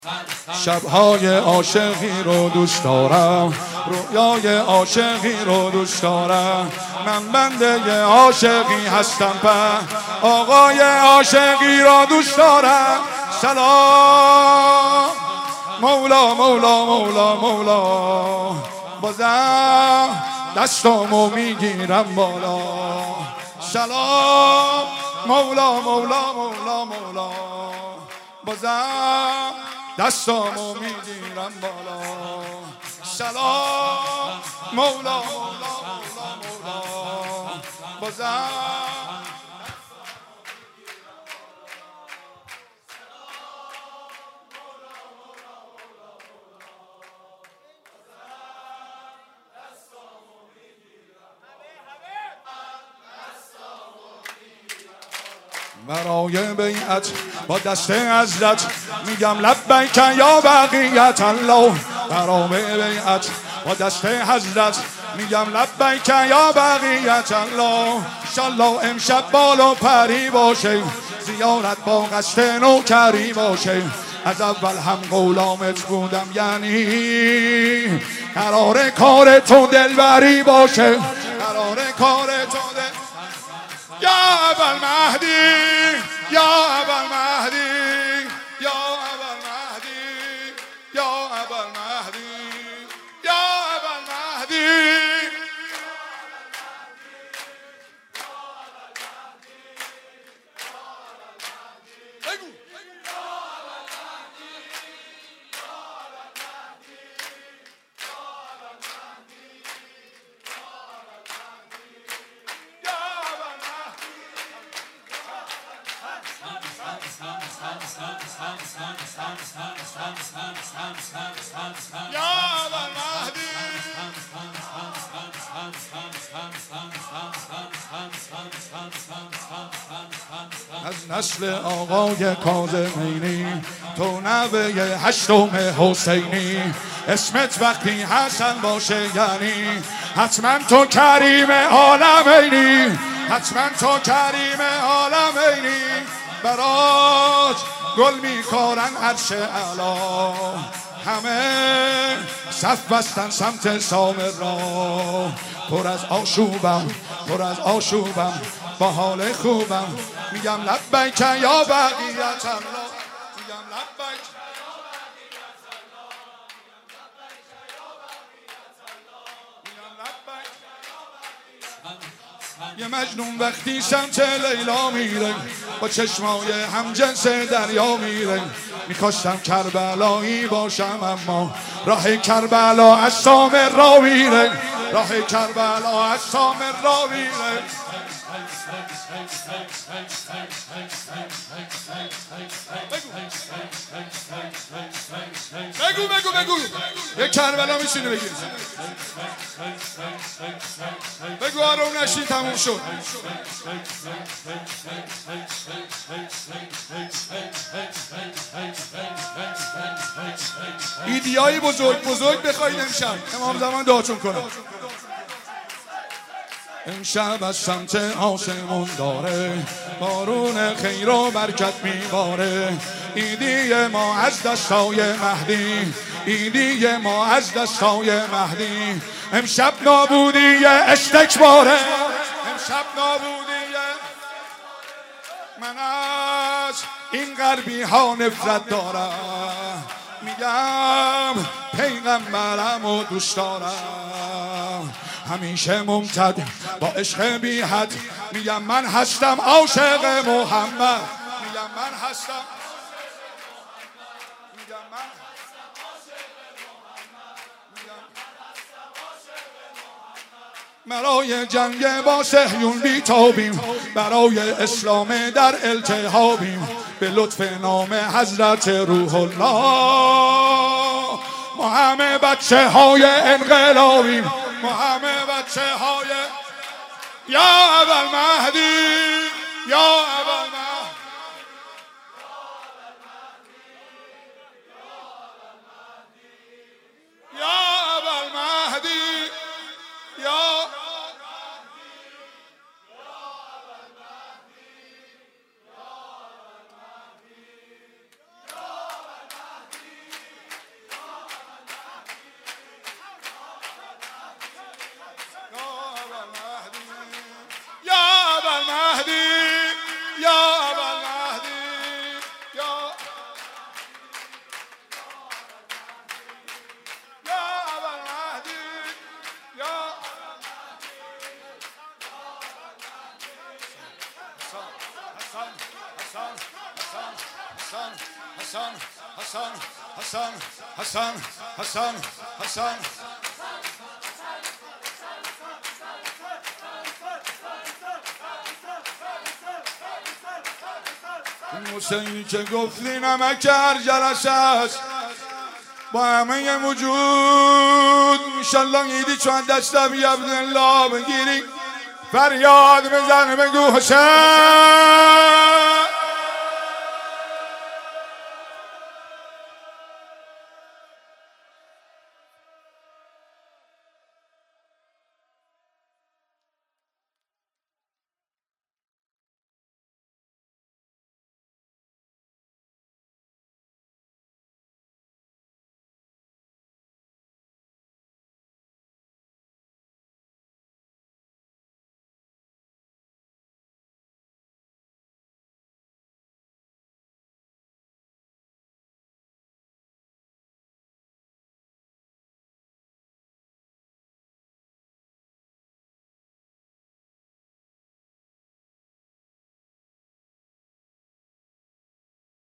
شبهای عاشقی رو دوست دارم، رویای عاشقی رو دوست دارم. من بنده عاشقی هستم، آقای عاشقی رو دوست دارم. سلام مولا مولا مولا مولا، بازم دستامو میگیرم بالا. سلام مولا مولا مولا مولا، بازم دستامو میگیرم بالا. سلام مولا مولا مولا مولا، بازم برای بیعت با دست حضرت میگم لبیک یا بقیت الله. برای بیعت با دست حضرت میگم لبیک یا بقیت الله. انشالله امشب بال و پری باشه، زیارت با قصد نوکری باشه. از اول هم غلامت بودم، یعنی قرار کار تو دلبری باشه. قرار کار تو یا ابوالمهدی، یا ابوالمهدی، یا ابوالمهدی، یا ابوالمهدی، یا ابوالمهدی. از نسل آقای کاظمینی تو نوه هشتم حسینی. اسمت وقتی حسن باشه یعنی حتما تو کریم عالمینی. حتما تو کریم عالمینی. برات گل میکارن عرش اعلا، همه صف بستن سمت سامر را. پر از آشوبم، پر از آشوبم، با حال خوبم میگم لبیک یا بقیت الله. میگم لبیک یه مجنون وقتی سمت لیلا میره، با چشمای همجنس دریا میره. میخواستم کربلایی باشم اما راه کربلا از سامر را میره. راه کربلا از سامر را میره. بگو بگو بگو یه کربلا میشینه بگیر. بگو آروم نشین، تموم شد. ایدیای بزرگ بزرگ بخواید امشب امام زمان دعاتون کنم. امشب از سمت آسمون داره بارون خیر و برکت میباره. ایدی ما از دستای مهدی، ایدی ما از دستای مهدی. امشب نابودی استکباره، امشب نابودی. من از این غربی ها نفرت دارم، میگم پیغمبرم و دوست دارم. همیشه ممتد با عشق بی حد، میگم من هستم عاشق محمد. میگم من هستم، میگم من برای جنگ با صهیون بیتابیم، برای اسلام در التهابیم. به لطف نام حضرت روح الله ما همه بچه های انقلابیم. ما همه بچه های یا ابوالمهدی، یا ابوالمهدی. حسن حسن حسن حسن حسن حسن حسینی که گفتی نمک هر جلسه است با همه وجود انشالله ایدی چون دست بی عبدالله بگیری فریاد بزن بگو حسین